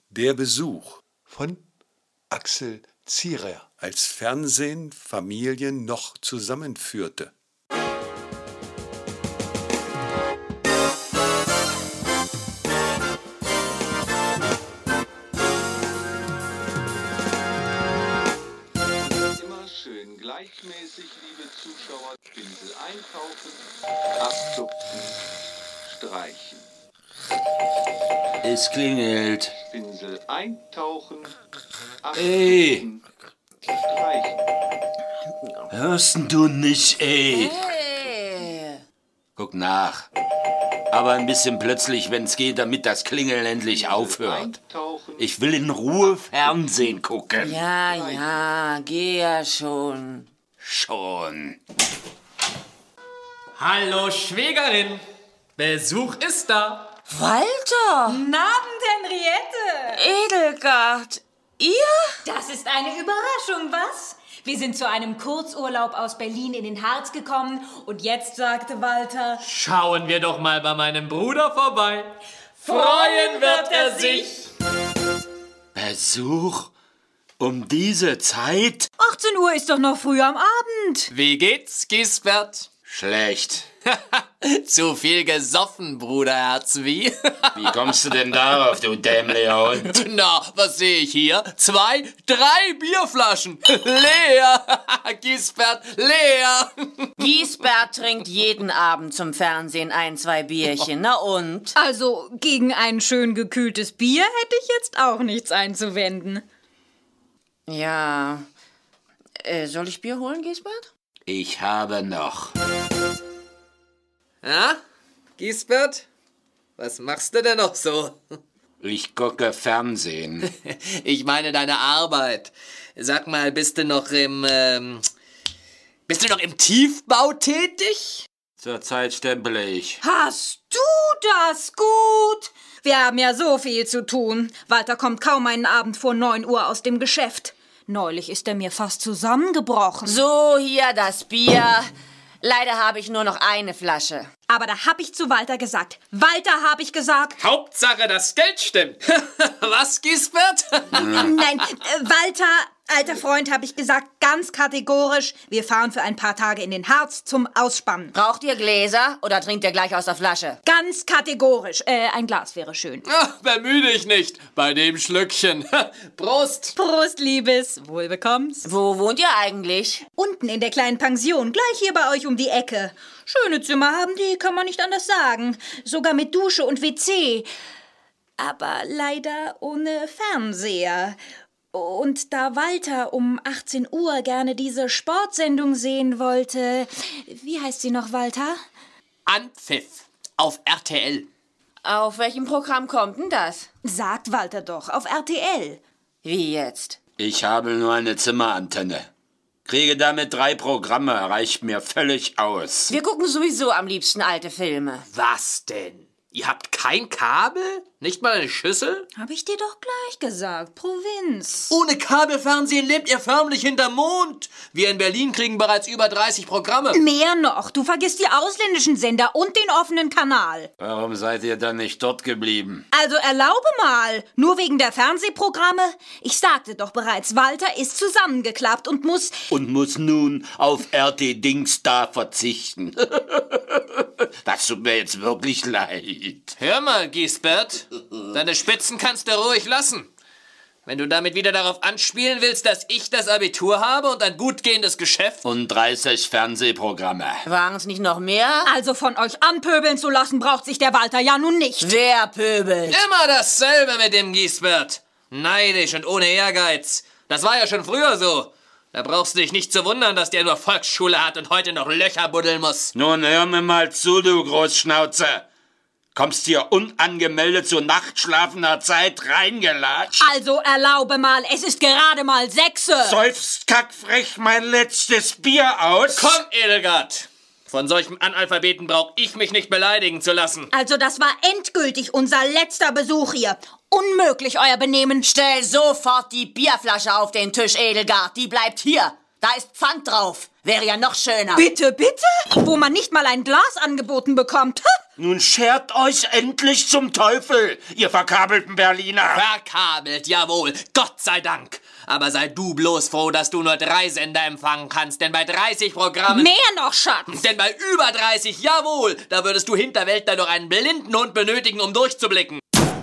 Der Besuch. Von Axel Zierer. Als Fernsehen Familien noch zusammenführte. Immer schön gleichmäßig, liebe Zuschauer. Pinsel einkaufen, abtupfen, streichen. Es klingelt. Pinsel eintauchen, Ey. abtupfen, streichen. Hörst du nicht, ey? Hey. Guck nach. Aber ein bisschen plötzlich, wenn's geht, damit das Klingeln endlich aufhört. Eintauchen, Ich will in Ruhe Fernsehen gucken. Ja, geh ja schon. Schon. Hallo Schwägerin, Besuch ist da. Walter! Guten Abend, Henriette. Edelgard! Ihr? Das ist eine Überraschung, was? Wir sind zu einem Kurzurlaub aus Berlin in den Harz gekommen und jetzt sagte Walter, Schauen wir doch mal bei meinem Bruder vorbei. Freuen wird er sich. Besuch? Um diese Zeit? 18 Uhr ist doch noch früh am Abend. Wie geht's, Gisbert? Schlecht. Zu viel gesoffen, Bruderherz, wie? Wie kommst du denn darauf, du dämlicher Hund? Na, was sehe ich hier? 2, 3 Bierflaschen. Leer. Gisbert, leer. Giesbert trinkt jeden Abend zum Fernsehen 1, 2 Bierchen. Na und? Also gegen ein schön gekühltes Bier hätte ich jetzt auch nichts einzuwenden. Ja. Soll ich Bier holen, Giesbert? Ich habe noch. Ja, Gisbert? Was machst du denn noch so? Ich gucke Fernsehen. Ich meine deine Arbeit. Sag mal, bist du noch im Tiefbau tätig? Zurzeit stempele ich. Hast du das gut? Wir haben ja so viel zu tun. Walter kommt kaum einen Abend vor 9 Uhr aus dem Geschäft. Neulich ist er mir fast zusammengebrochen. So, hier das Bier. Leider habe ich nur noch eine Flasche. Aber da hab ich zu Walter gesagt. Walter, hab ich gesagt. Hauptsache, das Geld stimmt. Was, Gisbert? Nein, Walter, alter Freund, hab ich gesagt, ganz kategorisch. Wir fahren für ein paar Tage in den Harz zum Ausspannen. Braucht ihr Gläser oder trinkt ihr gleich aus der Flasche? Ganz kategorisch. Ein Glas wäre schön. Bemühe dich nicht bei dem Schlückchen. Prost. Prost, Liebes. Wohl bekomm's. Wo wohnt ihr eigentlich? Unten in der kleinen Pension, gleich hier bei euch um die Ecke. Schöne Zimmer haben die, kann man nicht anders sagen. Sogar mit Dusche und WC. Aber leider ohne Fernseher. Und da Walter um 18 Uhr gerne diese Sportsendung sehen wollte... Wie heißt sie noch, Walter? Anpfiff auf RTL. Auf welchem Programm kommt denn das? Sagt Walter doch, auf RTL. Wie jetzt? Ich habe nur eine Zimmerantenne. Kriege damit 3 Programme, reicht mir völlig aus. Wir gucken sowieso am liebsten alte Filme. Was denn? Ihr habt kein Kabel? Nicht mal eine Schüssel? Hab ich dir doch gleich gesagt, Provinz. Ohne Kabelfernsehen lebt ihr förmlich hinterm Mond. Wir in Berlin kriegen bereits über 30 Programme. Mehr noch, du vergisst die ausländischen Sender und den offenen Kanal. Warum seid ihr dann nicht dort geblieben? Also erlaube mal, nur wegen der Fernsehprogramme? Ich sagte doch bereits, Walter ist zusammengeklappt und muss... Und muss nun auf RT Dings da verzichten. Das tut mir jetzt wirklich leid. Hör mal, Gisbert. Deine Spitzen kannst du ruhig lassen. Wenn du damit wieder darauf anspielen willst, dass ich das Abitur habe und ein gut gehendes Geschäft... Und 30 Fernsehprogramme. Waren es nicht noch mehr? Also von euch anpöbeln zu lassen, braucht sich der Walter ja nun nicht. Wer pöbelt? Immer dasselbe mit dem Gisbert. Neidisch und ohne Ehrgeiz. Das war ja schon früher so. Da brauchst du dich nicht zu wundern, dass der nur Volksschule hat und heute noch Löcher buddeln muss. Nun hör mir mal zu, du Großschnauze. Kommst hier unangemeldet zu nachtschlafender Zeit reingelatscht? Also erlaube mal, es ist gerade mal 6 Uhr. Seufzt kackfrech mein letztes Bier aus? Komm, Edelgard. Von solchen Analphabeten brauch ich mich nicht beleidigen zu lassen. Also das war endgültig unser letzter Besuch hier. Unmöglich, euer Benehmen. Stell sofort die Bierflasche auf den Tisch, Edelgard. Die bleibt hier. Da ist Pfand drauf. Wäre ja noch schöner. Bitte, bitte? Wo man nicht mal ein Glas angeboten bekommt. Ha? Nun schert euch endlich zum Teufel, ihr verkabelten Berliner. Verkabelt, jawohl, Gott sei Dank. Aber sei du bloß froh, dass du nur 3 Sender empfangen kannst, denn bei 30 Programmen... Mehr noch, Schatz. Denn bei über 30, jawohl, da würdest du Hinterwäldler doch einen blinden Hund benötigen, um durchzublicken.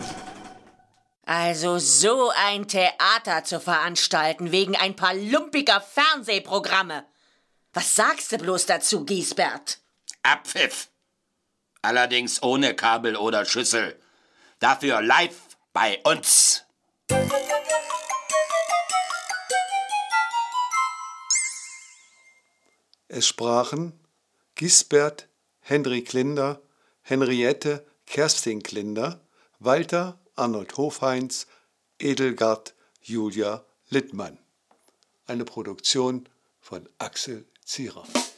Also so ein Theater zu veranstalten wegen ein paar lumpiger Fernsehprogramme. Was sagst du bloß dazu, Giesbert? Abpfiff. Allerdings ohne Kabel oder Schüssel. Dafür live bei uns. Es sprachen Gisbert Henry Klinder, Henriette Kerstin Klinder, Walter Arnold Hofheinz, Edelgard Julia Littmann. Eine Produktion von Axel Zierer.